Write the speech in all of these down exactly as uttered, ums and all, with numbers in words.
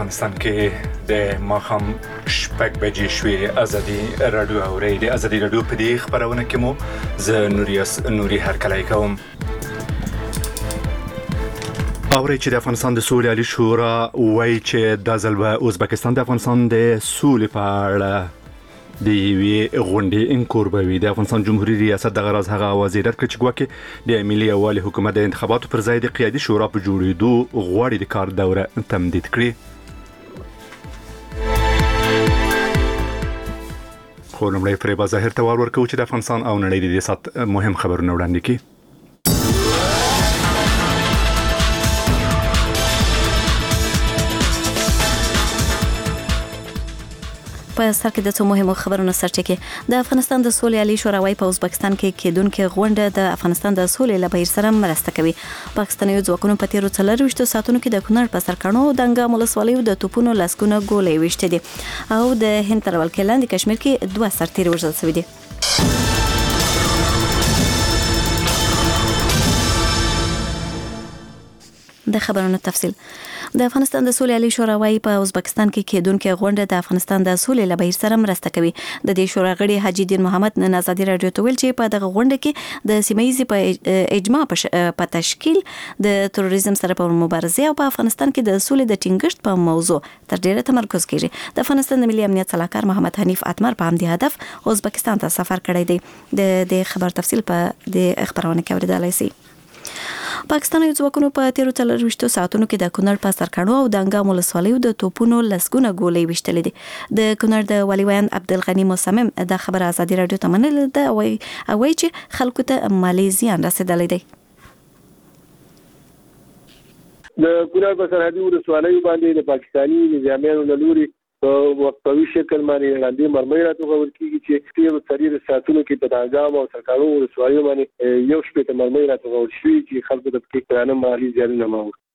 افغانستان کې د ماښام شپږ بجې شوې. ازادي رادیو اوري د ازادي رادیو په دې خبرونه کې مو زه نوریاس نوري هرکلی کوم. اوري چې د افغانستان د سولې عالی شورا وایي چې د ځل به ازبکستان د افغانستان د سولې په اړه د یوې غونډې انکور به وي. د افغانستان جمهوریت ریاست د غراز هغه وزیر کړ چې ګواکې د ملي یووالي حکومت د انتخاباتو پر ځای د قیادي شورا په جوړېدو غواړي د کار دوره تمدید کړي. خو لومړی فریبا ظاهر ته وار ورکوو چې د افغانستان او نړۍ د دې سات مهم خبرونه وړاندې کړي. په سر کې د څو مهمو خبرونو سرچینه د افغانستان د سولې عالی شورا وايي په ازبکستان کې کېدونکې غونډه د افغانستان د سولې لپاره سره مرسته کوي. پاکستاني ځواکونو په تیرو څلورويشتو ساعتونو کې د کونړ په سرکانو او دنګام ولسوالیو د توپونو لاسکونه ګولې وشته دي او د هند تر ولکې لاندې کشمیر کې دوه سرتیري وژل شوي دي. د خبرونو تفصیل. د افغانستان د سولې عالی شورا وايي په ازبکستان کې کېدونکې غونډه د افغانستان د سولې لپاره سره مرسته کوي. د دې شورا غړي حاجی دین محمد نن ازادي رادیو ته ویل چې په دغه غونډه کې د سیمایي په اجماع په تشکیل د تروریزم سره په مبارزه او په افغانستان کې د سولې د ټینګښت په موضوع تر ډیره تمرکز کیږي. د افغانستان د ملي امنیت صلاحکار محمد حنیف اتمر په همدې هدف ازبکستان ته سفر کړی دی. د د خبر تفصیل په د خبرونه کې اوریدلای شئ. پاکستاني ځواکونو په تیرو څلورويشتو ساعتونو کې د کونړ په سرکانو او دنګام ولسوالیو د توپونو لسګونه ګولې وشتلې دي. د کونړ د والیوان عبدالغنی مصمم د خبر ازادي رادیو ته منل ده او وایي چې خلکو ته مالي زیان رسیدلی دی. د کونړ په سرحدي ولسوالیو باندې د پاکستاني نظامیانو له لوري په وقتوي شکل باندې لاندې مرمۍ راټوکول کېږي چې تیرو څلوېښتو ساعتونو کې په دنګام او سرکانو ولسوالیو باندې یو شپېته مرمۍ راټوکول شوي چې خلکو ته پکې درانه مالي زیانونه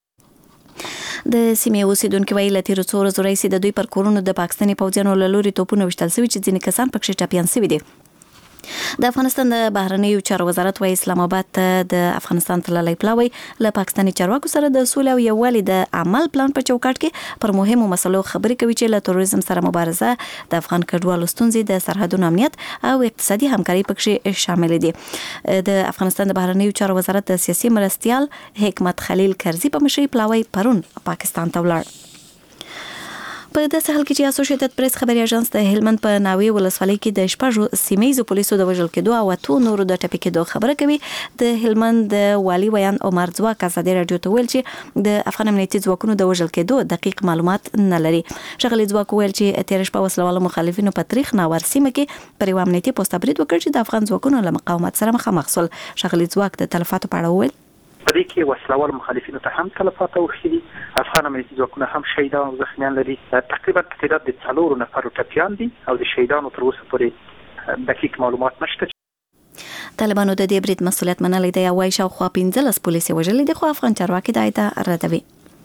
ماوړي. د سیمې اوسیدونکو ویل چې تیر څو ورځې راځي د دوی پر کورونو د پاکستاني پوځیانو له لوري توپونه وشتل شوي چې ځینې کسان پکې ټاپیان شوي دي. د افغانستان د بهرنیو چارو وزارت وايي اسلام آباد ته د افغانستان تللی پلاوی له پاکستاني چارواکو سره د سولې او یووالي د عمل پلان په چوکاټ کې پر مهمو مسلو خبرې کوي چې له تروریزم سره مبارزه، د افغان کډوالو ستونزې، د سرحدونو امنیت او اقتصادي همکاري پکې شامل دي. د افغانستان د بهرنیو چارو وزارت د سیاسي مرستیال حکمت خلیل کرزي په مشرۍ پلاوی پرون پاکستان ته ولاړ. په داسې حال کې چې اسوسییټډ پریس خبري اژانس د هلمند په ناوې ولسوالۍ کې د شپږ سیمایي پولیسو د وژل کېدو او اتو نورو د ټپي کېدو خبره کوي. د هلمند د والي ویان عمر ځواک ازادي رادیو ته ویل چې د افغان امنیتي ځواکونو د وژل کېدو دقیق معلومات نه لري. ښاغلي ځواک ویل چې تیر شپه وسلوالو مخالفینو په تاریخ ناور سیمه کې پر یو امنیتي پوسټ برید وکړ چې د افغان ځواکونو له مقاومت سره مخامخ شول. ښاغلي ځواک د تلفاتو په اړه وویل په دې کې وسلوال مخالفینو ته هم تلفات اوښتي دي، افغان امنیتي ځواکونه هم شهیدان او زخمیان لري. تقریبا په تعداد د څلورو نفرو ټپیان دي او د شهیدانو تر اوسه پورې دقیق معلومات نشته. طالبانو د دې برید مسؤلیت منلی دی او وايي شاوخوا پنځلس پولیس وژلي دي، خو افغان چارواکي دا ادعا ردوي.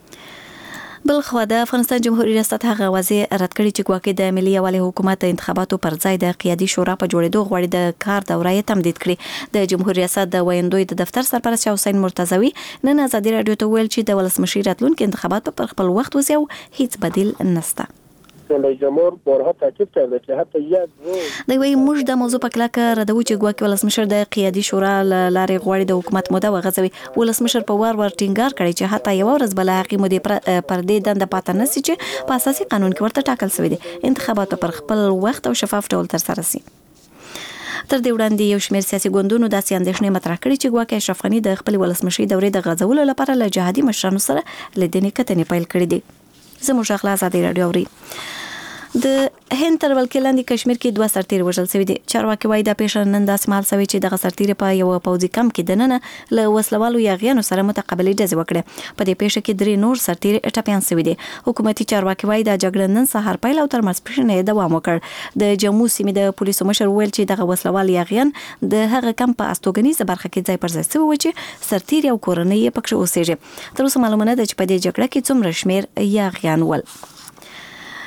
بل خو د افغانستان جمهوریت ریاست هغه واضح رد کړی چې ګواکې د ملي یووالي حکومت د انتخاباتو پر ځای د قیادي شورا په جوړېدو غواړي د کار دوره تمدید کړي. د جمهوریت ریاست د ویندوی د دفتر سرپرست حسین مرتضوی نن ازادي رادیو ته ویل چې د ولسمشر راتلونکي انتخابات پر خپل وخت وځي او هیڅ بدیل نشته. رئیس جمهور بارها تاکید کرده که حتی یک روز د وی موږ د موضوع په کلکه ردوو چې ګواکې ولسمشر د قیادي شورا لارې غواړي د حکومت موده وغځوي. ولسمشر په وار ور ټینګار کړی چې حتی یو ورځ بل حقي مودې پر دې دنده پاتې نشي چې په اساسي قانون کې ورته ټاکل شوی دی. انتخابات پر خپل وخت او شفاف ډول ترسره شي. تر دې وړاندې یو شمېر سیاسي ګوندونو داسې اندېښنې مطرح کړې چې ګواکې اشرف غني د خپل ولسمشي دورې د غځولو لپاره له جهادي مشرانو سره لیدنې کتنې پیل کړې دي. زموږ اخلاص ازادي رادیو اوري. د هند تر ولکې لاندې کشمیر کې دوه سرتیري وژل شوي دي. چارواکي وایي دا پیښه نن داسې مهال شوې چې دغه سرتیري په یو پوځي کمپ کې دننه له وسلوالو یاغیانو سره متقابلې ډزې وکړې. په دې پیښه کې درې نور سرتیري ټپیان شوي دي. حکومتي چارواکي وایي دا جګړه نن سهار پیل او تر ماسپښین یې دوام وکړ. د جمو سیمې د پولیسو مشر ویل چې دغه وسلوال یاغیان د هغه کمپ په استوګنیزه برخه کې ځای پر ځای شوي و چې سرتیري او کورنۍ یې پکې اوسېږي. تر اوسه معلومه نه ده چې په دې جګړه کې څومره شمېر یاغیان ول.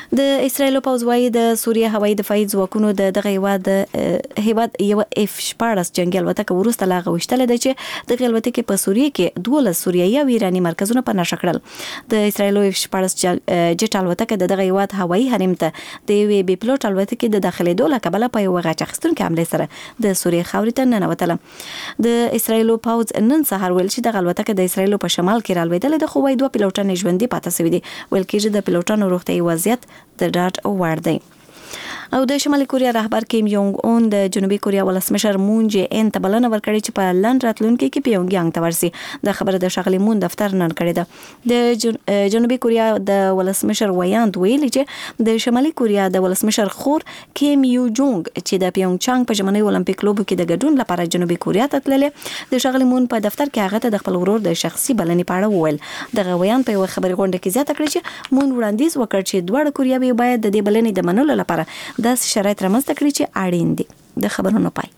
د اسرایل پوځ وايي د سوریه هوایي دفاعي ځواکونو د دغه هیواد هیواد یو اف شپاړس جنگي الوتکه وروسته لا غوښتل ده چې د الوتکې په سوریه کې دولس سوریایي او ایراني مرکزونه په نشه کړل. د اسرایل اف شپاړس جټ الوتکه د دغه هیواد هوایي حریم ته د یوې بي پلوټ الوتکې د داخلېدو له کبله په یو غاچ اخیستونکي حملې سره د سوریه خاورې ته ننوتله. د اسرایل پوځ نن سهار ویل چې دغه الوتکه د اسرایل په شمال کې رالوېدلې ده، خو وايي دوه پیلوټان ژوندي پاتې شوي دي. ویل کېږي د پیلوټانو روغتیايي وضعیت د ډاډ وړ دی. او د شمالي کوریا رهبر کیم یونګ اون د جنوبي کوریا ولسمشر مون جې ان ته بلنه ورکړې چې په لند راتلونکي کې پیونګیانګ ته ورسي. د خبره د شغلي مون دفتر نن کړی ده. د جن... جنوبي کوریا د ولسمشر ویاند ویلي چې د شمالي کوریا د ولسمشر خور کیم یو جونګ چې د پیونګ چانګ په ژمنۍ اولمپیک لوبو کې د ګډون لپاره جنوبي کوریا ته تللې، د شغلي مون په دفتر کې هغه ته د خپل ورور د شخصي بلنې په اړه وویل. دغه ویاند په یو خبري غونډه کې زیاته کړې چې مون وړاندیز وکړ چې دواړه کوریاوي باید د دې بلنې د منلو لپاره داسې شرایط رامنځته کړي چې اړین دي. د خبرونو پای.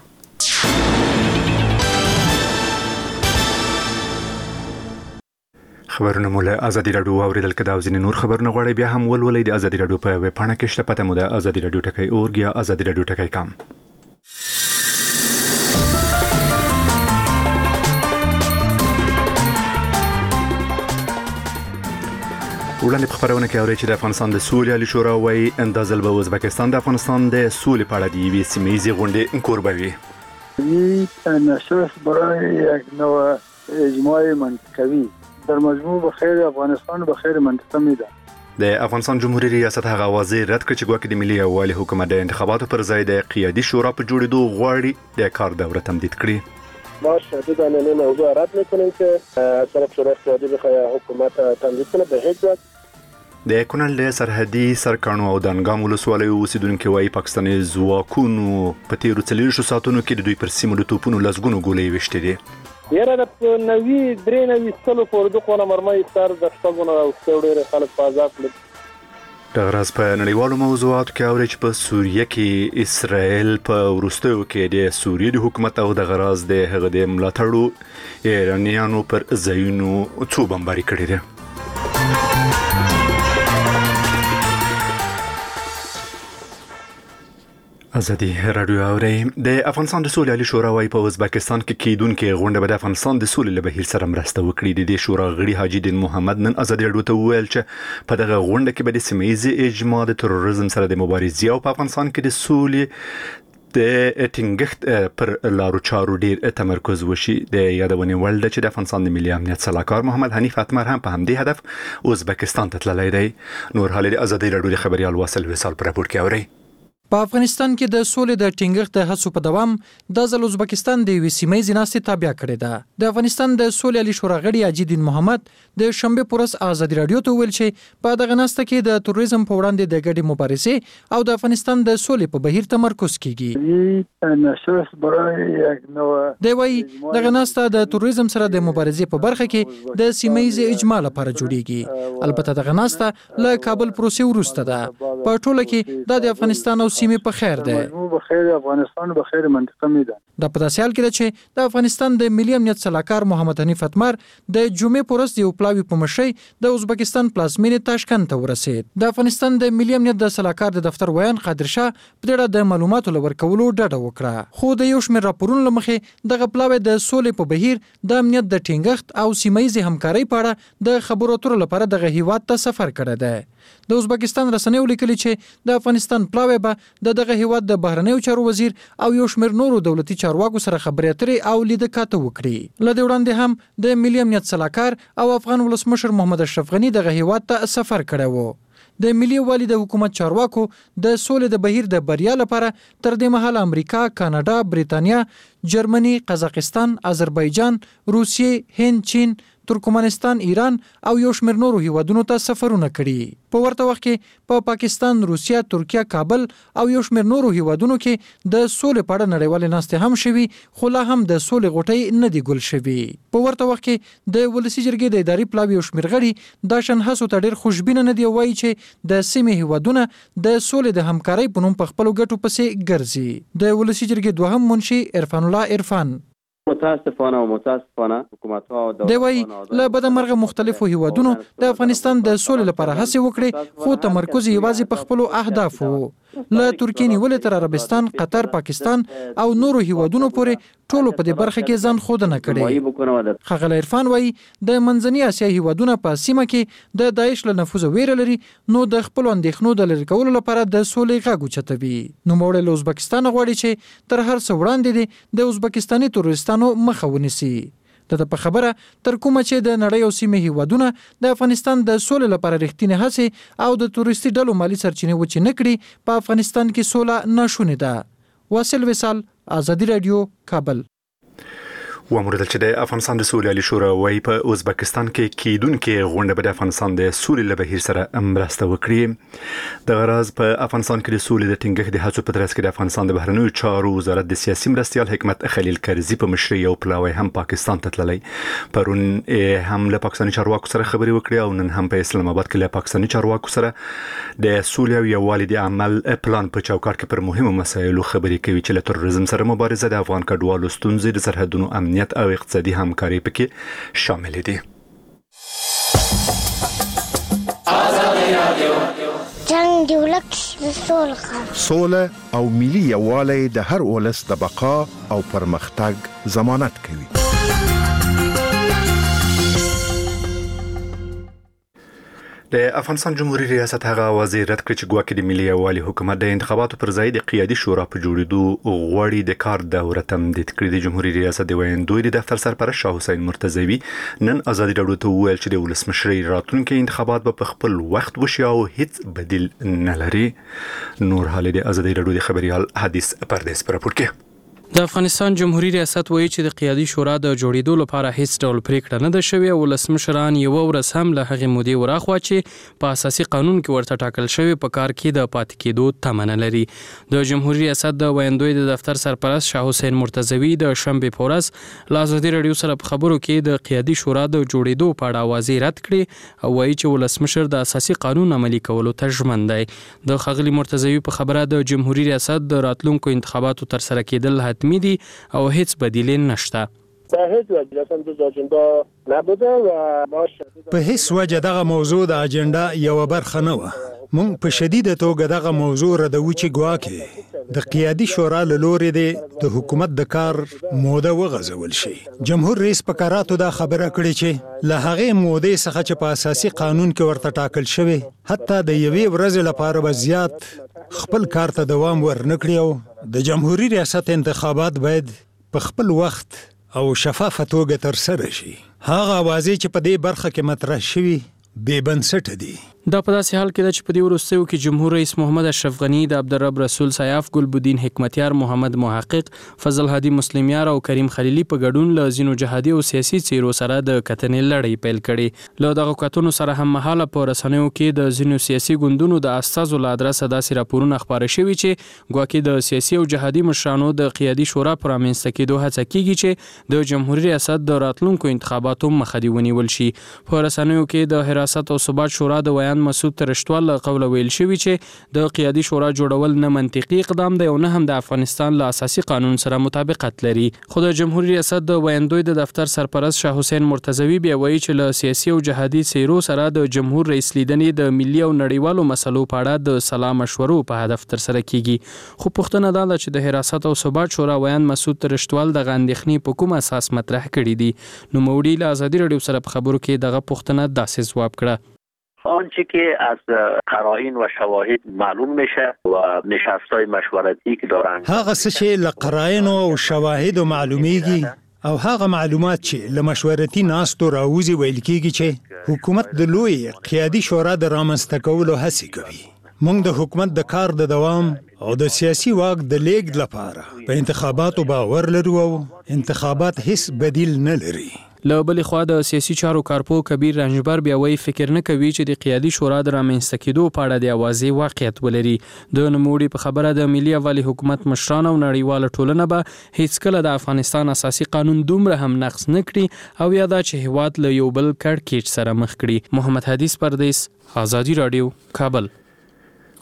خبرونه مو له ازادي راډیو اوریدل کده او ځینې نور خبرونه غواړئ بیا هم ولولئ د ازادي راډیو په ویب پاڼه کې شته. پته مو د ازادي راډیو ټکی اورګ یا ازادي راډیو ټکی کام. وړاندې په خبرونه کې اوري چې د افغانستان د سولې عالی شورا وايي دا ځل به ازبکستان د افغانستان د سولې په اړه د یوې سیمه ییزې غونډې کوربوي. این نشست برای یک نوع اجماع منطقوی در مجموع به خیر افغانستان به خیر منطقه میده. د افغانستان جمهوریت ریاست هغه واضح رد کړ چې ګواکې د ملي یووالي حکومت د انتخاباتو پر ځای د قیادي شورا په جوړېدو غواړي د کار دوره تمدید کړي. ما شدیداً این موضوع رد میکنیم که طرف شورای قیادی بخواه حکومت تمدید کنه به هیچ وجه. د کونړ د سرحدي سرکانو او دانګام ولسوالیو اوسیدونکو وايي پاکستاني ځواکونو په تیرو څلوېښتو ساعتونو کې د دوی پر سیمو د توپونو لسګونو ګولۍ ویشتې دي. یاره د نوي درې نوي سلو پورې د خونه مرمۍ سر د شپږو او څلورو خلک په عذاب کړل. د غرض په نړیوالو موضوعاتو کې اوري چې په سوریه کې اسرائیل په وروستیو کې د سوریې د حکومت او د غرض د هغه د ملاتړو ایرانیانو پر ځایونو څو بمباري کړي دي. ازادي راډیو اوري. د افغانستان د سولې عالی شورا وايي په ازبکستان کې کېدونکې غونډه به د افغانستان د سولې له بهیر سره مرسته وکړي. د دې شورا غړي حاجي دین محمد نن ازادي راډیو ته وویل چې په دغه غونډه کې به د سیمه ییزې اجماع د تروریزم سره د مبارزې او په افغانستان کې د سولې د ټینګښت پر لارو چارو ډیر تمرکز وشي. د یادونې وړ ده چې د افغانستان د ملي امنیت سلاکار محمد حنیف اتمر هم په همدې هدف ازبکستان ته تللی دی. نور حال د ازادي راډیو د خبريال واصل وصال پر راپور کې اوري. په افغانستان کې د سولې د ټینګښت د هڅو په دوام د ځل ازبکستان د یوې سیمه ییزې ناستې تابع کړې ده. د افغانستان د سولې عالی شورا غړي حاجي دین محمد د شنبه پورس ازادي راډیو ته ویل چې په دغه ناسته کې د تروریزم په وړاندې د ګډې مبارزې او د افغانستان د سولې په بهیر تمرکز کیږي. نشست برای یک نوع دی وايي دغه ناسته د تروریزم سره د مبارزې په برخه کې د سیمه ییزې اجماع لپاره جوړیږي. البته دغه ناسته له کابل پروسې وروسته ده. په ټوله کې د افغانستان او سیمه په خیر ده. به خیر افغانستان به خیر منطقه میده. د پداسیال کې ده چې د افغانستان د ملي امنیت سلاکار محمد حنیف اتمر د جمعې پورس د پلاوی په مشرۍ د ازبکستان پلازمینې تاشکند ته ورسید. د افغانستان د ملي امنیت د سلاکار د دفتر ویان قادر شاه په دې د معلوماتو لور کولو ډډه وکړه. خو د یو شمېر راپورونو لمخې دغه پلاوی د سولې په بهیر د امنیت د ټینګښت او سیمه ییزې همکارۍ په اړه د خبرو اترو لپاره دغه هیواد ته سفر کړی دی. د ازبکستان رسنیو لیکلي چې د افغانستان پلاوی به د دغه هیواد د بهرنیو چارو وزیر او یو شمېر نورو دولتي چارواکو سره خبرې اترې او لیدکاته وکړي. له دې وړاندې هم د ملي امنیت سلاکار او افغان ولسمشر محمد اشرف غني دغه هیواد ته سفر کړی و. د ملي یووالي د حکومت چارواکو د سولې د بهیر د بریا لپاره تر دې مهاله امریکا، کاناډا، بریتانیا، جرمني، قزاقستان، آذربایجان، روسیې، هند، چین، ترکمنستان، ایران او یو شمېر نورو هیوادونو ته سفرونه کړي. په ورته وخت کې په پا پاکستان، روسیا، ترکیه، کابل او یو شمېر نورو هیوادونو کې د سولې په اړه نړیوالې ناستې هم شوي، خو لا هم د سولې غوټۍ نه دي ګل شوي. په ورته وخت کې د ولسي جرګې د اداري پلاوي یو شمېر غړي دا شان هڅو ته ډېر خوشبینه نه دي او وایي چې د سیمې هیوادونه د سولې د همکارۍ په نوم په خپلو ګټو پسې ګرځي. د ولسي جرګې دوهم منشي عرفان الله عرفان متاسفانه او متاسفانه حکومت‌ها او دی وایي له بدمرغه مختلفو هیوادونو د افغانستان د سولې لپاره هڅې وکړي، خو تمرکز یوازې په خپلو اهدافو و. له ترکیې نیولې تر عربستان، قطر، پاکستان او نورو هیوادونو پورې ټولو په دې برخه کې ځان ښودنه کړې. ښاغلی عرفان وایي د منځني اسیا هیوادونه په سیمه کې د داعش له نفوذه ویره لري، نو د خپلو اندېښنو د لرې کولو لپاره د سولې غږ اوچتوي. نوموړی له ازبکستان غواړي چې تر هر څه وړاندې دی د ازبکستاني تروریستانو مخه ونیسي. د په خبره تر کومه چې د نړۍ او سیمې هیوادونه د افغانستان د سولې لپاره رښتینې هڅې او د تروریستي ډلو مالی سرچینې وچې نه کړي، په افغانستان کې سوله ناشونې ده. واصل وصال، آزادي رادیو، کابل. وموردل چې د افغانستان د سولې عالی شورا وايي په ازبکستان کې کیدونکې غونډه به د افغانستان د سولې له بهیر سره مرسته وکړي. د غرض په افغانستان کې د سولې د ټینګښت د هڅو په ترڅ کې د افغانستان د بهرنیو چارو وزارت د سیاسي مرستیال حکمت خلیل کرزي په مشرۍ یو پلاوی هم پاکستان ته تللی. پرون هم له پاکستاني چارواکو سره خبرې وکړې او نن هم په اسلام آباد کې له پاکستاني چارواکو سره د سولې او یووالي د عمل پلان په چوکاټ کې پر مهمو مسایلو خبرې کوي چې له تروریزم سره مبارزه، د افغان کډوالو ستونزې، د سرحدونو امنیت او اقتصادي همکاري پکې شامل دي. جنگ دی ولک سوله سوله او ملي یووالی د هر ولس د بقا او پرمختګ ضمانت کوي. د افغانستان جمهوریت ریاست هغه وزیر رد کړ چې ګواکې د ملي یووالي حکومت د انتخاباتو پر ځای د قیادي شورا په جوړېدو غواړي د کار دوره تمدید کړي. د جمهوریت ریاست د ویاندوی د دفتر سرپرست شاه حسین مرتضوی نن آزادي راډیو ته وویل چې د ولسمشرۍ راتلونکي انتخابات به په خپل وخت وشي او هیڅ بدیل نه لري. نور حال د آزادي راډیو د خبريال حدیث پردیس پر راپور کې. د افغانستان جمهوریت ریاست وایي چې د قیادي شورا د جوړېدو لپاره هیڅ ډول پریکړه نه ده شوې او ولسمشران یو ورځ هم له هغې مودې وراخوا چې په اساسي قانون کې ورته ټاکل شوی په کار کې د پاتې کېدو تمه نه لري. د جمهوریت ریاست د ویاندوی د دفتر سرپرست شاه حسین مرتضوی د شنبې په ورځ له آزادي راډیو سره په خبرو کې د قیادي شورا د جوړېدو په اړه واضح رد کړي او وایي چې ولسمشر د اساسي قانون عملي کولو ته ژمن دی. د ښاغلي مرتضوی په خبره د جمهوریت ریاست د راتلونکو انتخاباتو ترسره کېدل حتمي دي او هیڅ بدیل نشته. په هیڅ وجه دغه موضوع د اجنډا یو برخه نه و. مونږ په شدیده توګه دغه موضوع ردوو چې ګواکې د قیادي شورا له لورې د حکومت د کار موده وغځول شي. جمهور رئیس په قراتو دا خبره کړې چې له هغې مودې څخه چې په اساسي قانون کې ورته ټاکل شوی حتی د یوې ورځې لپاره به زیات خپل کار ته دوام ورنکړي او د جمهوریت ریاست انتخابات باید په خپل وخت او شفافه توګه ترسره شي. هغه اوازې چې په دې برخه کې مطرح شوي بې بنسټه دي. دا په داسې حال کې ده چې په دې وروستیو کې جمهور رئیس محمد اشرف غنی، د عبدالرب رسول سیاف، ګلبدین حکمتیار، محمد محقق، فضل هادي مسلمیار او کریم خلیلي په ګډون له ځینو جهادي او سیاسي څیرو سره د کتنې لړۍ پیل کړې. له دغه کتنو سره هم مهاله په رسنیو کې د ځینو سیاسي ګوندونو د استازو له ادرسه داسې راپورونه خپاره شوي چې ګواکې د سیاسي او جهادي مشرانو د قیادي شورا پر رامنځته کېدو هڅه کېږي چې د جمهوریت ریاست د راتلونکو انتخاباتو مخه دې ونیول شي. په رسنیو کې د حراست او ثبات شورا د ویان مسعود ترشتوال له قوله ویل شوي چې د قیادي شورا جوړول نه منطقي اقدام دی او نه هم د افغانستان له اساسي قانون سره مطابقت لري. خو د جمهوریت ریاست د ویاندوی د دفتر سرپرست شاه حسین مرتضوی بیا وایي چې له سیاسي او جهادي څیرو سره د جمهور رئیس لیدنې د ملي او نړیوالو مسلو په اړه د سلا مشورو په هدف ترسره کیږي. خو پوښتنه دا ده چې د حراست او ثبات شورا ویان مسعود ترشتوال دغه اندېښنې په کوم اساس مطرح کړي دي. نوموړي له آزادي راډیو سره په خبرو کې دغه پوښتنه داسې ځواب کړه: آنچه که از قرائن و شواهد معلوم میشه و نشست‌های مشورتی که دارن هغه څه چې له قرائن او شواهد معلومیږي او هغه معلومات چې له مشورتي ناستو راوځي ویل کېږي چې حکومت د لوی قیادي شورا د رامنځته کولو هڅه کوي. موږ د حکومت د کار د دوام او د سیاسي واک د لیږد لپاره په انتخاباتو باور لرو او انتخابات هیڅ بدیل نه لري. له بلې خوا د سیاسي چارو کارپو کبیر رنجبر بیا وایي فکر نه کوي چې د قیادي شورا د رامنځته کېدو په اړه د اوازې واقعیت ولري. د نوموړي په خبره د ملي یووالي حکومت مشران او نړیواله ټولنه به هیڅکله د افغانستان اساسي قانون دومره هم نقض نه کړي او یا دا چې هیواد له یو بل کړکېچ سره مخ کړي. محمد حدیث پردیس، آزادي راډیو، کابل.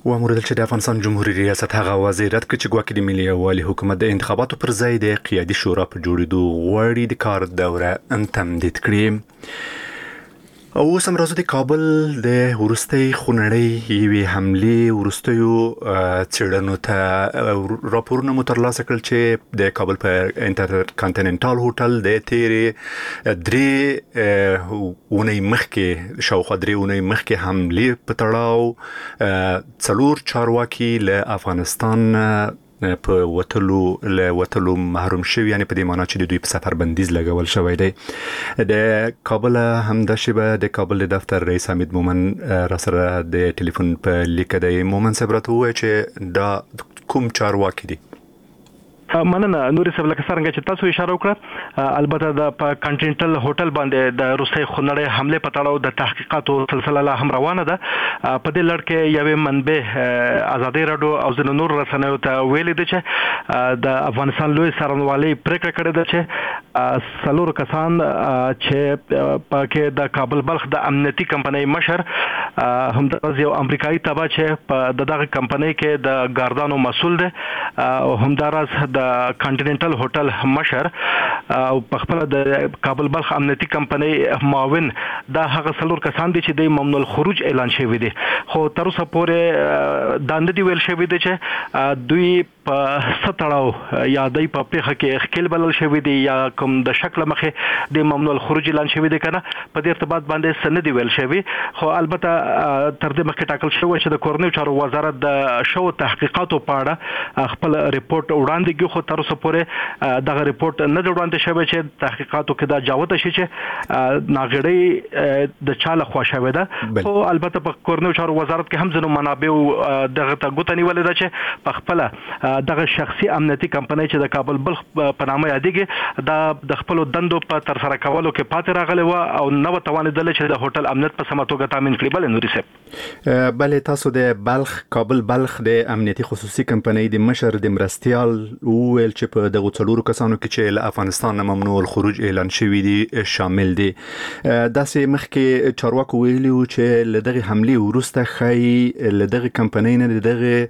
و مورد چې د افغانستان جمهوریت ریاست هغه وزیرت کې چې ګواکې د ملي یووالي حکومت د انتخاباتو پر ځای د قیادي شورا په جوړېدو غواړي د کار دوره تمدید کړي. او اوس هم راځو د کابل د وروستۍ خونړۍ یوې حملې وروستیو څېړنو ته راپورونه مو ترلاسه کړل چې د کابل په انټر کانټیننټال هوټل د تیرې درې اونۍ مخکې شاوخوا درې اونۍ مخکې حملې په تړاو څلور چارواکي له افغانستان په وټلو له وټلو محروم شوی، یعنی په دې معنی چې د دوی په سفر بندیز لګول شوی دی. د کابل هم د شبه د کابل دفتر رئیس حمید مومن را سره د ټلیفون په لیک دی. مومن صاحب راته وویل چې دا کوم چارواکي دي؟ مننه نوري صاحب، لکه څنګه چې تاسو اشاره وکړه، البته د کانټیننټل هوټل باندې د روسي خونړۍ حمله په تړاو د تحقیقاتو سلسله لا هم روانه ده. په دې لړ کې یوې منبع ازادي راډیو او ځینو نور رسنیو ته ویلي دي چې د افغانستان لوی څارنوالۍ پریکړه کړې ده چې څلور کسان چې پکې د کابل بلخ د امنیتي کمپنۍ مشر همدارس یو امریکایي تبع چې په دغه کمپنۍ کې د ګاردانو مسؤل دی او همدارس د کانټیننټل هوټل مشر او په خپل د کابل بلخ امنیتي کمپنۍ معاون دا هغه څلور کسان دي چې د ممنوع الخروج اعلان شوی دي. خو تر اوسه پورې دا نه دی ویل شوی دی چې دوی په ستړاو یا دای په پیخه کې خپل بلل شوی دی یا کوم د شکل مخه د ممنوع الخروج اعلان شوی دی کنه. په دې ارتباط باندې سند دی ویل شوی، خو البته تر دې مخکې ټاکل شوی چې د کورنیو چارو وزارت د شو تحقیقاتو په اړه خپل ریپورت وړاندې کوي، خو تر اوسه پورې دغه ریپورت نه وړاندې شوی چې تحقیقاتو کې دا جوته شي چې ناغړی د چاله خوښوي ده. خو البته په کورنیو چارو وزارت کې هم ځینو منابع دغه ته ګوته نیولې ده چې په خپل دغه شخصي امنیتي کمپنۍ چې د کابل بلخ په نامه یادېږي دا د خپل دندو په تر سره کولو کې پاتې راغلی و او نو توانېدل چې د هوټل امنیت په سمه توګه تامین کړي. بل نوري صاحب، بلې تاسو د بلخ کابل بلخ د امنیتي خصوصي کمپنۍ د مشر د مرستيال وویل چې په دغه څلورو کسانو کې چې له افغانستان ممنوع الخروج اعلان شوی دي شامل دي. داسې مخکې چارواکو ویلي و چې له دغه حملې وروسته ښایي له دغه کمپنۍ نه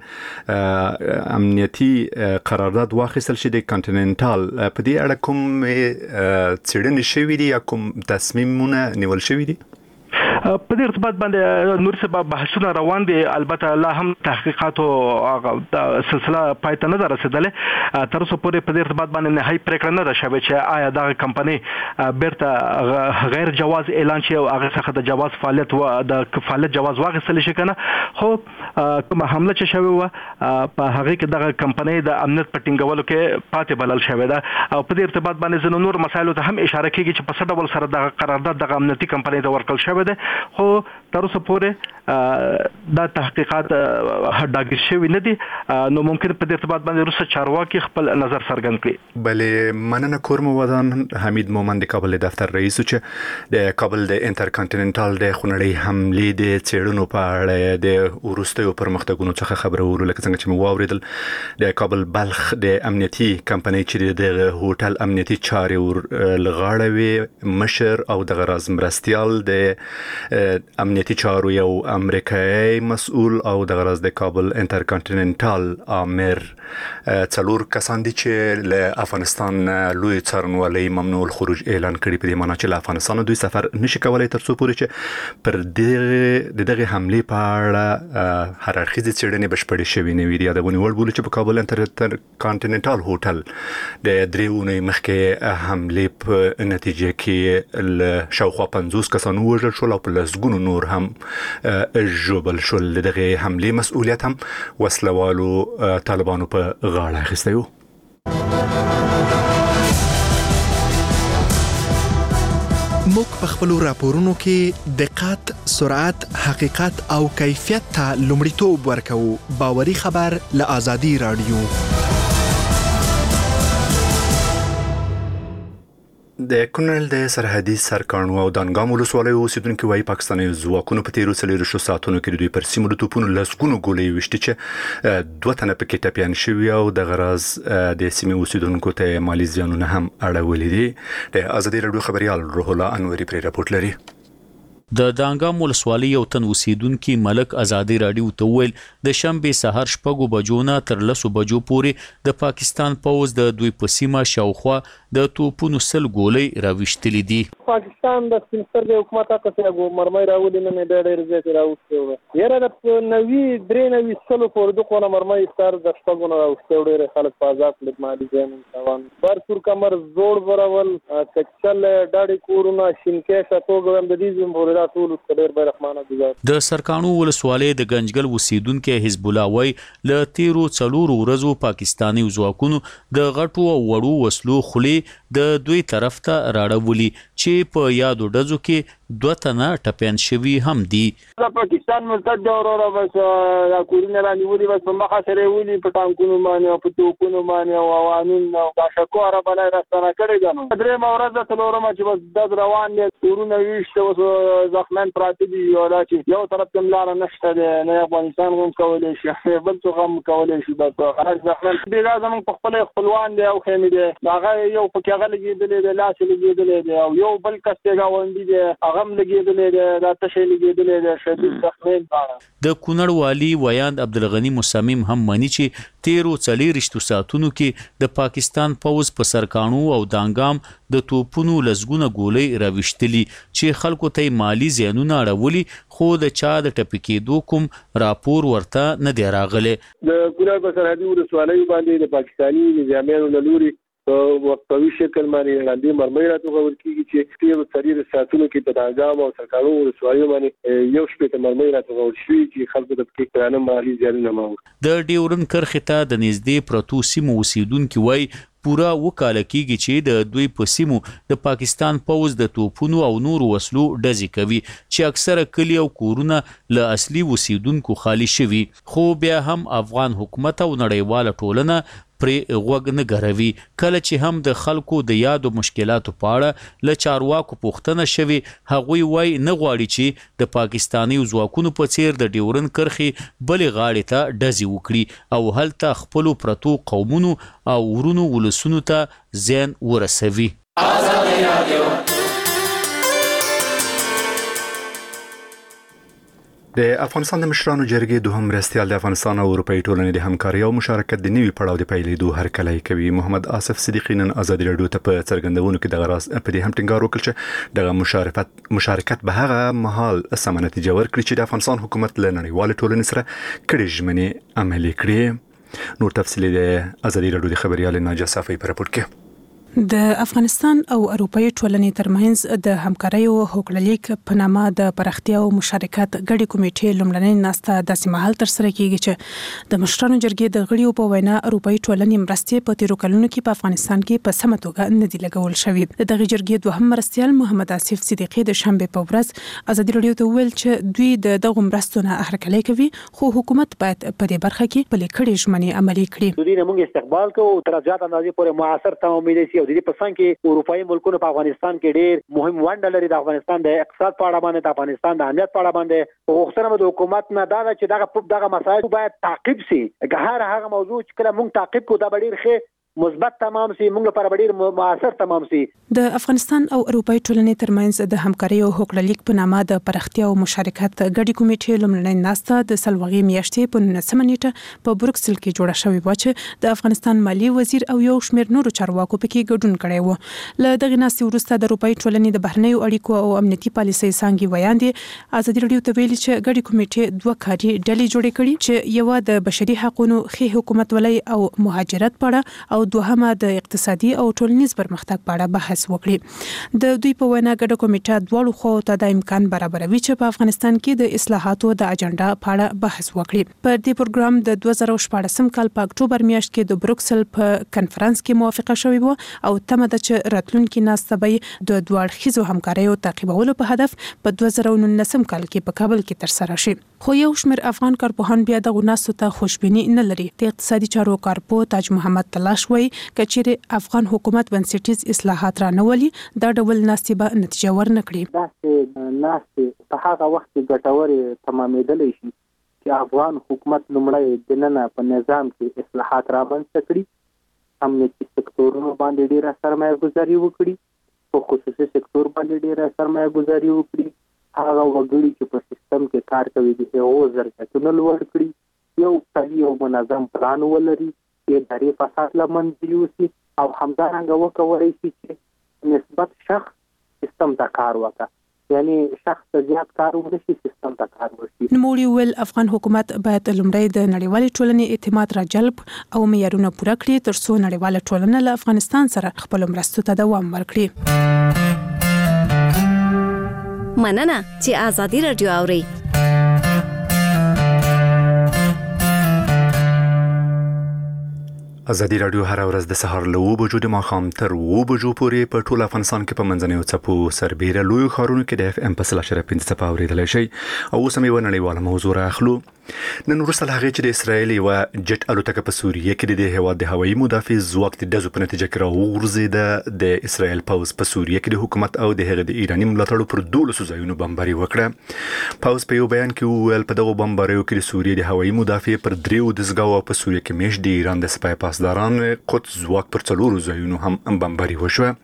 دغه امنیتي قرارداد واخیستل شي د کانټیننټال. په دې اړه کوم څېړنې شوي دي یا کوم تصمیمونه نیول شوي دي؟ په دې ارتباط باندې نور څه بحثونه روان دي. البته لا هم تحقیقاتو سلسله پای ته نه ده رسېدلې. تر اوسه پورې په دې ارتباط باندې نهایي پرېکړه نه ده شوې چې آیا دغه کمپنۍ بیرته غیر جواز اعلان شي او هغه څخه د جواز فعالیت و د فعالیت جواز واخیستل شي کنه. خو کومه حمله چې شوې وه په هغه کې دغه کمپنۍ د امنیت په ټینګولو کې پاتې بلل شوې ده او په دې ارتباط باندې ځینو نور مسایلو ته هم اشاره کیږي چې په څه ډول سره دغه قرارداد دغه امنیتي کمپنۍ ته ورکړل شوی دی. خو تر اوسه پورې دا تحقیقات ډاګر شوي نه دي، نو ممکن په دې ارتباط باندې وروسته چارواکي خپل نظر څرګند کړي. بلې مننه کوم ودان حمید مومن د کابل دفتر رئیس چې د کابل د انټر کانټیننټال د خونړۍ حملې د څېړنو په اړه د وروستیو پرمختګونو څخه خبرولو، لکه څنګه چې مو واوریدل د کابل بلخ د امنیتي کمپنۍ چې د هوټل امنیتي چارې ور لغاړوي مشر او د غراز مرستيال د امنیتي چارو یو امریکایي مسؤل او د غرض د کابل انټر کانټیننټال امیر څلور کسان دي چې له افغانستان لوی څارنوالۍ ممنوع الخروج اعلان کړي. په دې معنی چې له افغانستان دوی سفر نشي کولای تر څو پورې چې پر دې دغه حملې په اړه هر اړخیزې څېړنې بشپړې شوې نه وي. یادونه وړ بوله چې په کابل انټر کانټیننټال هوټل د درې اونۍ مخکې حملې په نتیجه کې له شاوخوا پنځوس کسانو وژل شول او په لسګونو نور هم ژوبل شول. دغه حملې مسؤلیت هم وسلوالو طالبانو په غاړه اخیستی و. موږ په خپلو راپورونو کې دقت، سرعت، حقیقت او کیفیت ته لومړیتوب ورکوو. باوري خبر له آزادي راډیو. د کونړ د سرحدي سرکاڼو او دانګام ولسوالۍ اوسیدونکو وايي پاکستاني ځواکونو په تیرو څلورو ساعتونو کې د دوی پر سیمو د توپونو لسګونو ګولۍ وشتي چې دوه تنه پکې ټپیان شوي او د غراز د سیمې اوسیدونکو ته مالي زیانونه هم اړولي دي. د آزادي راډیو خبريال روح الله انوري پر راپورټ لري. د دانګام ولسوالۍ یو تن اوسیدونکي ملک ازادي راډیو ته وویل د شنبې سهار شپږو بجو نه تر لسو بجو پورې د پاکستان پوځ د دوی په سیمه شاوخوا د توپونو سل ګولۍ راویشتلې دي. پاکستان د سپینسترګ حکومت هغه ګو مرمۍ راولې نه د ډېر زیات راوستو یاره د نوي درې نوي سلو پور د قونه مرمۍ ستار د شپږو نه راوستو ډېر خلک په آزاد لید مالي ځان توان برسور کمر زوړ ورول کچل ډاډي کورونه شینکې شاتوګم د دې زم بوله ټول ډېر برحمانه دي. د سرکانو ولسوالۍ د گنجګل اوسیدونکو حزب الله وای ل تیرو څلورو ورځو پاکستاني ځواکونو د غټو او وړو وسلو خولي د دوی طرف ته راړولي چې په یادو ډزو کې دوه تنه ټپيان شوي هم دي. پاکستان مرتد اورورا بس دا کورونه رانیولي بس په مخه سره ویلي په ټانکونو باندې او په توپونو باندې او اوانون او باشکو را باندې راستنه کړی غنو درې مورزه تلورم چې بس د روان دي کورونه ویشته او زخمن پراته دي او دا چې یو طرف ته ملار نشته نه افغانستان هم کولای شي بل څه هم کولای شي بس خلاص زخمن دي لازم په خپل خپلوان دي او خېمه دي هغه یو په کې هغه لګیدلې دي لاس لګیدلې دي او یو بل کس ته غوندي دي هغه لګیدلې دي دا تشه لګیدلې دي شدید زخمین باندې. د کونړ والی ویاند عبدالغنی مصمم هم مني چې تیرو څلېرشتو ساعتونو کې د پاکستان پوځ په سرکانو او دانګام د توپونو لزګونه ګولۍ راويشتلي چې خلکو ته مالی زیانونه اړولي خو د چا د ټپي کېدو کوم راپور ورته نه دی راغلی. د کونړ په سرحدي ولسوالۍ باندې د پاکستاني نظامیانو له لوري په وقتوي شکل باندې وړاندې مرمۍ راټوکول کېږي چې تیرو څلېرو ساعتونو کې په دانګام او سرکانو ولسوالۍ باندې یو شپېته مرمۍ راټوکول شوي چې خلکو ته پکې درانه مالي زیانونه ماوړي. د ډیورن کرښې ته د نږدې پرتو سیمو اوسیدونکي وایي پورا وکاله کېږي چې د دوی په سیمو د پاکستان پوځ د توپونو او نورو وسلو ډزې کوي چې اکثره کلي او کورونه له اصلي اوسیدونکو خالي شوي خو بیا هم افغان حکومت او نړیواله ټولنه پرې غوږ نه ګروي. کله چې هم د خلکو د یادو مشکلاتو په اړه له چارواکو پوښتنه شوي هغوی وایي نه غواړي چې د پاکستاني ځواکونو په څیر د ډیورن کرښې بلې غاړې ته ډزې وکړي او هلته خپلو پرتو قومونو او ورونو ولسونو ته زیان ورسوي. د افغانستان د مشرانو جرګې دوهم مرستیال د افغانستان او اروپאי ټولنې د همکارۍ او مشارکت د نوي پړاو د پیلېدو هرکلی کوي. محمد آصف صدیقی نن ازادي راډیو ته په څرګندونو کې دغه راز په دې هم ټینګار وکړ چې دغه مشارکت مشارکت به هغه مهال سم نتیجه ورکړي چې د افغانستان حکومت له نړیوال ټولنې سره کړي ژمنې عملي کړي. نور تفصیل د ازادي راډیو د خبريال ناجا صافي په راپور کې. د افغانستان او اروپאי ټولنې ترمنځ د همکارۍ او هوکړلیک په نامه د پراختیا او مشارکت غړي کمیټې لومړنۍ ناسته د سیمهال تر سره کیږي چې د مشرانو جرګې د غړیو په وینا اروپאי ټولنې مرستې په تیرو کلونو کې په افغانستان کې په سمه توګه نه دي لګول شوې. دغه جرګې دوهم مرستیال محمد آصف صدیقی د شنبه په ورځ ازادي راډیو ته ویل چې دوی د دغه مرستو نه هرکلی کوي خو حکومت باید په دې برخه کې پلي کړي ژمنې عملي کړي. دوی موږ استقبال کوو تر زیات اندازې پورې معاصر تمامېدي او د دې په څنګ کې اروپאי ملکونو په افغانستان کې ډېر مهم ونډه لري. د افغانستان د اقتصاد په اړه باندې د افغانستان د امنیت په اړه باندې غوښتنه د حکومت نه دا چې دغه دغه مسایل باید تعقیب شي. هر هغه موضوع چې کله موږ تعقیب کوو دا ډېر ښه مثبت تمام سي موږ لپاره ډېر موثر تمام سي. د افغانستان او اروپאי ټولنې ترمنځ د همکارۍ او هوکړلیک په نامه د پراختیا او مشارکت غړي کمیټې لومړنۍ ناسته د سلوغي میاشتې په نولسمه نیټه په بروکسل کې جوړه شوې و چې د افغانستان مالی وزیر او یو شمېر نورو چارواکو پکې ګډون کړی و. له دغه ناستې وروسته د اروپאי ټولنې د بهرنیو اړیکو او امنیتي پالیسۍ څانګې ویاندې ازادي راډیو ته ویلي چې غړي کمیټې دوه کاري ډلې جوړې کړې چې یو د بشري حقوقو ښه حکومت ولای او مهاجرت پړه او دوهمه د اقتصادي او ټولنیز پرمختګ په اړه بحث وکړي. د دوی په وینا ګډه کمیټه دواړو خواو ته د امکان برابروي چې په افغانستان کې د اصلاحاتو د اجنډا په اړه بحث وکړي. په دې پروګرام د دوه زره شپاړسم کال په اکتوبر میاشت کې د بروکسل په کنفرانس کې موافقه شوې و او تمه ده چې راتلونکي ناسته به د دوه اړخیزو همکاریو تعقیبولو په هدف په دوه زره نولسم کال کې په کابل کې ترسره شي. خو یو شمېر افغان کارپوهان بیا دغه ناستو ته خوشبیني نه لري. د اقتصادي چارو کارپو تاج محمد تلاش وایي کچېرې افغان حکومت بنسټیز اصلاحات را نه ولي دا ډول ناستې به نتیجه ورنه کړي. دا ناستې په هغه وخت کې ګټورې تمامېدلی شي چې افغان حکومت لومړی دننه په نظام کې اصلاحات رامنځته کړي، امنیتي سکتورونو باندې ډېره سرمایه ګذاري وکړي، په خصوصي سکتور باندې ډېره سرمایه ګذاري وکړي، هغه وګړي چې په سیستم کې کار کوي د هغو ظرفیتونه لوړ کړي، یو قوي او منظم پلان ولري، اداري فساد له منځه یوسي او همدارنګه وکولای شي چې نسبت شخص سیستم ته کار وکړي، یعنی شخص ته زیات کار ونشي، سیستم ته کار وشي. نوموړي ویل افغان حکومت باید لومړی د نړیوالې ټولنې اعتماد را جلب او معیارونه پوره کړي ترڅو نړیواله ټولنه له افغانستان سره خپل مرستو ته دوام ورکړي. مننه چې آزادي رادیو اوري. ازادي رادیو هر ورځ د سهار له اوه بجو د ماښام تر اوه بجو پورې په ټول افغانستان کې په منځنیو څپو سربېره لویو ښارونو کې د اف ام په سل اشاریه پنځه څپه اورېدلی شئ. او اوس هم یوه نړیواله موضوع رااخلو. نن وروسته له هغې چې د اسرائیل یوه جټ الوتکه په سوریه کې د دې هېواد د هوایي مدافع ځواک د ډزو په نتیجه کې راوغورځېده. د اسرائیل پوځ په سوریه کې د حکومت او د هغې د ایراني ملاتړو پر دولسو ځایونو بمباري وکړه. پوځ په یو بیان کې وویل په دغو بمباریو کې د سوریې د هوایي مدافع پر دریو دستګاوو په سوریه کې میشت د ایران د سپای پاسداران قدس ځواک پر څلورو ځایونو هم بمباري وشوه.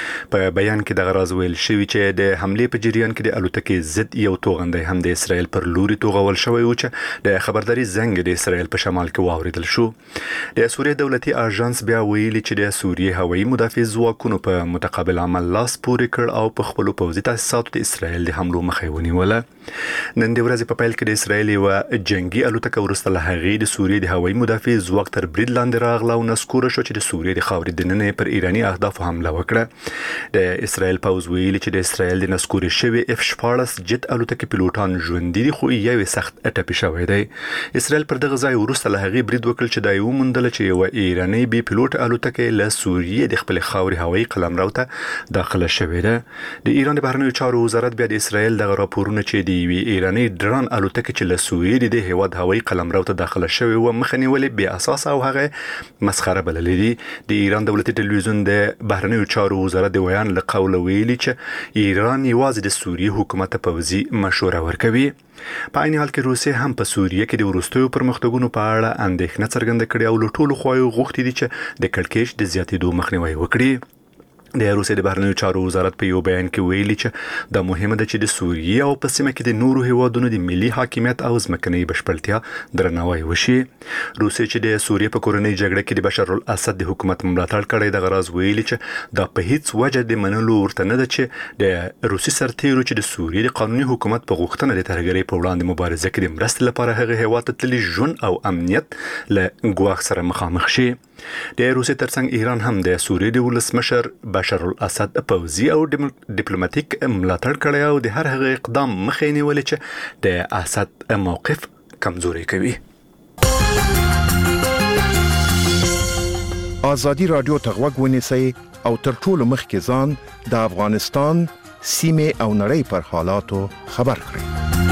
په بیان کې دغه راز ویل شوي چې د حملې په جریان کې د الوتکې ضد یو توغندی هم د اسرائیل پر لوري توغول شوی و چې د خبرداري زنګ د اسرائیل په شمال کې واوریدل شو. د سوریې دولتي اژانس بیا ویلي چې د سوریې هوایي مدافع ځواکونو په متقابل عمل لاس پورې کړ او په خپلو پوځي تاسیساتو د اسرائیل د حملو مخه یې ونیوله. نن د ورځې په پیل کې د اسرائیل یوه جنگي الوتکه وروسته له هغې د سوریې د هوایي مدافع ځواک تر برید لاندې راغله او نسکوره شو چې د سوریې د خاورې دننه پر ایراني اهدافو حمله وکړه. د اسرائیل پوځ ویلي چې د اسرائیل د نسکورې شوي اف شپاړس جټ الوتکې پیلوټان ژوندي دي خو یو سخت ټپي شوی دی. اسرائیل پر دغه ځای وروسته له هغې برید وکړ چې دا یې وموندله چې یوه ایرانۍ بې پیلوټ الوتکه له سوریې د خپلې خاورې هوایي قلمرو ته داخله شوې ده. د ایران د بهرنیو چارو وزارت بیا د اسرائیل دغه راپورونه چې د یوې ایرانۍ ډرون الوتکې چې له سوریې د دې هېواد هوایي قلمرو ته داخله شوې وه مخه نیولې بې اساسه او هغه مسخره بللې دي. د ایران دولتي ټلویزیون د بهرنیو چارو وزارت د ویان له قوله ویلي چې ایران یوازې د سوریې حکومت ته پوځي مشوره ورکوي. په عین حال کې روسیه هم په سوریه کې د وروستیو پرمختګونو په اړه اندېښنه څرګنده کړې او له ټولو خواو غوښتي دي چې د کړکېچ د زیاتېدو مخنیوی وکړي. د روسیې د بهرنیو چارو وزارت په یو بیان کې ویلي چې دا مهمه ده چې د سوریې او په سیمه کې د نورو هیوادونو د ملي حاکمیت او ځمکنۍ بشپړتیا درناوی وشي. روسیې چې د سوریې په کورنۍ جګړه کې د بشار الاسد د حکومت ملاتړ کړی دغه راز ویلي چې دا په هیڅ وجه د منلو ورته نه ده چې د روسي سرتیرو چې د سوریې د قانوني حکومت په غوښتنه د ترهګرۍ په وړاندې مبارزه کې د مرستې لپاره هغه هیواد ته تللي ژوند او امنیت له ګواښ سره مخامخ شي. د روسیې ترڅنګ ایران هم د سوریې د ولسمشر بشار الاسد پوځي او ډیپلوماټیک ملاتړ کړی او د هر هغه اقدام مخه یې نیولې چې د اسد موقف کمزوري کوي. ازادي رادیو ته غوږ ونیسئ او تر ټولو مخکې ځان د افغانستان سیمې او نړۍ پر حالاتو خبر کړئ.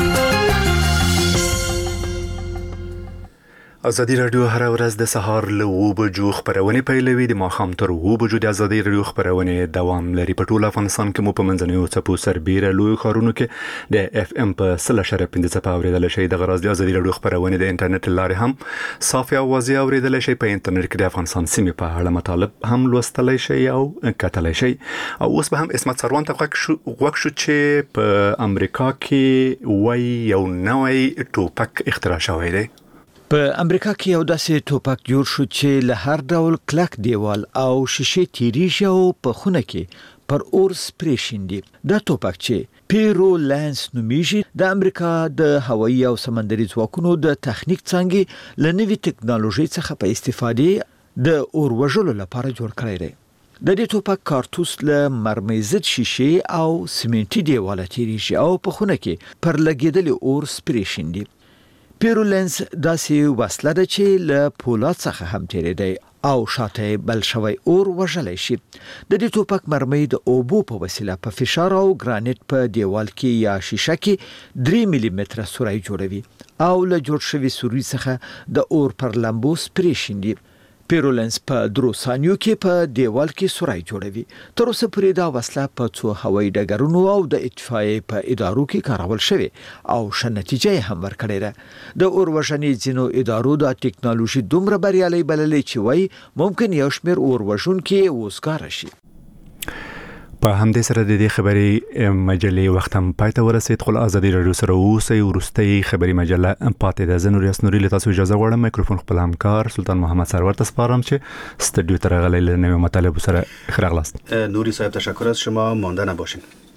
ازادي رادیو هر ورځ د سهار له اوه بجو خبرونه پیلوي. د ماښام تر اوه بجو د ازادي رادیو خبرونه دوام لري. په ټول افغانستان کې مو په منځنیو څپو سربېره لوی ښارونو کې د اف ام په سل اشاریه پنځه څپه اورېدلی شئ. دغه راز د ازادي رادیو خبرونه د انټرنیټ له لارې هم صافي او واضح اورېدلی شئ. په انټرنیټ کې د افغانستان سیمې په اړه مطالب هم لوستلی شئ او کتلی شئ. او اوس به هم اسمت سروان ته غوږ شو چې په امریکا کې وایي یو نوی ټوپک اختراع شوی دی. په امریکا کې یو داسې ټوپک جوړ شو چې له هر ډول کلک دیوال او شیشې تیریږي او په خونه کې پر اور سپری شیندي. دا ټوپک چې پیرو لانس نومیږي د امریکا د هوایي او سمندري ځواکونو د تخنیک څنګه له نوې ټکنالوژي څخه په استفادې د اور وژلو لپاره جوړ کړی دی. د دې ټوپک کارتوس له مرمۍ ضد شیشې او سیمنټي دیواله تیریږي او په خونه کې پر لګیدلي اور سپری شیندي. پیرولنس داسې وسله ده چې له پولاد څخه هم تیریدي او شاته بل شوی اور وژلی شي. د دې ټوپک مرمۍ د اوبو په وسیله په فشار او ګرانیټ په دیوال کې یا شیشه کې درې ملي متره سوري جوړوي او له جوړ شوي سوري څخه د اور پر لمبو سپری شیندي. پیرولنس په درو ثانیو کې په دیوال کې سوري جوړوي. تر اوسه پورې دا وسله په څو هوایي ډګرونو او د اطفائیې په ادارو کې کارول شوې او ښه نتیجه هم ورکړې ده. د اور وژنې ځینو ادارو دا ټکنالوژي دومره بریالۍ بللې چې وایي ممکن یو شمېر اور وژونکي وزګاره شي. په همدې سره د دې خبري مجلې وخت هم پای ته ورسید. خو ازادي رادیو سره اوسئ. ورستۍ خبري مجله پاتې ده. زه نور یاسنوري له تاسو اجازه غواړم. میکروفون خپل همکار سلطان محمد سرور ته سپارم چې استودیو ته راغلی له نوې مطالب سره خراغلاست. نوری صاحب تشکر از شما. مانده نباشین.